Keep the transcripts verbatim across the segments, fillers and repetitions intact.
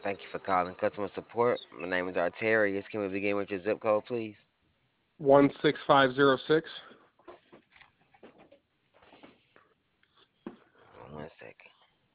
Thank you for calling customer support. My name is Arterius. Can we begin with your zip code, please? one six five zero six. One second.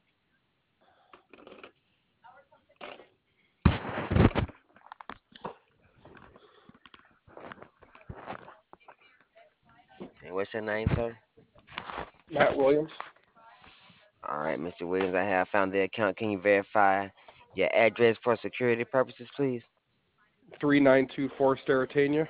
And what's your name, sir? Matt Williams. All right, mister Williams, I have found the account. Can you verify your address for security purposes, please? three nine two four Steratania.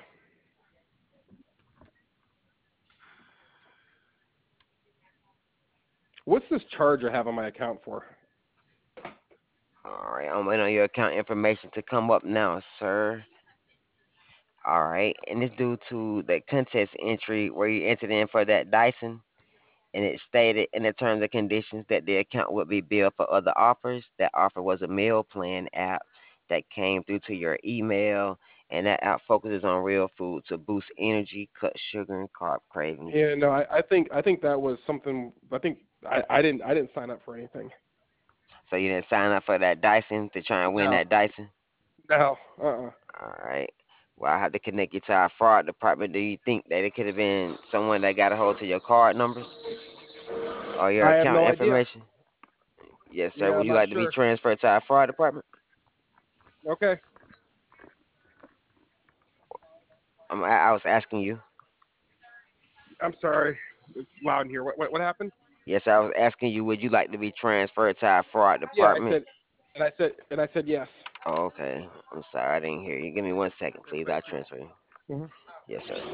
What's this charge I have on my account for? All right, I'm waiting on your account information to come up now, sir. All right, and it's due to the contest entry where you entered in for that Dyson, and it stated in the terms and conditions that the account would be billed for other offers. That offer was a meal plan app that came through to your email, and that app focuses on real food to boost energy, cut sugar and carb cravings. Yeah, no, I, I think I think that was something. I think I, I didn't I didn't sign up for anything. So you didn't sign up for that Dyson to try and win No, that Dyson? no, uh-uh. All right. Well, I have to connect you to our fraud department. Do you think that it could have been someone that got a hold to your card numbers or your I have account no idea. information? Yes, sir. Yeah, Would I'm you not like to be sure. transferred to our fraud department? Okay, Um, I, I was asking you. I'm sorry. It's loud in here. What what, what happened? Yes, I was asking you. Would you like to be transferred to our fraud Yeah, I department? said, and I said, and I said yes. Oh, okay. I'm sorry, I didn't hear you. Give me one second, Sure, please. thank I'll you. transfer you. hmm Yes, sir.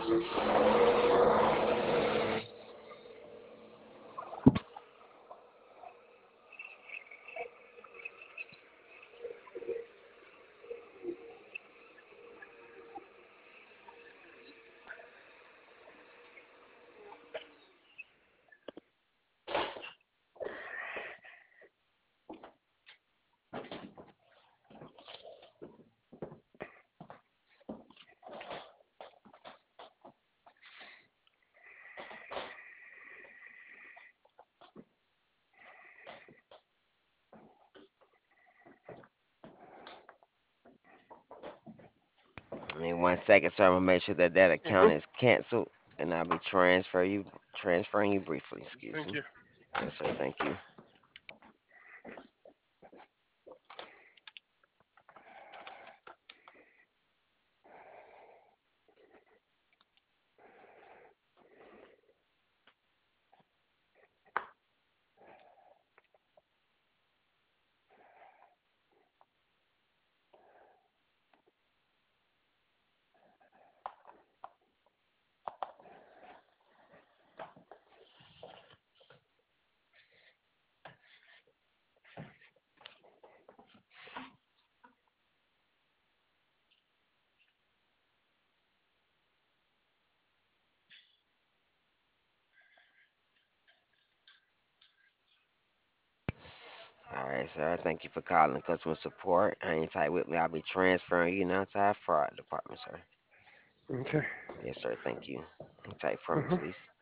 Give me one second, sir. I'm gonna make sure that that account hmm is canceled, and I'll be transfer you transferring you briefly. Excuse Thank me. you. Yes, sir. Thank you. All right, sir. Thank you for calling customer support. Hang tight with me. I'll be transferring you now to our fraud department, sir. Okay. Yes, sir. Thank you. Hang tight for me, hmm please.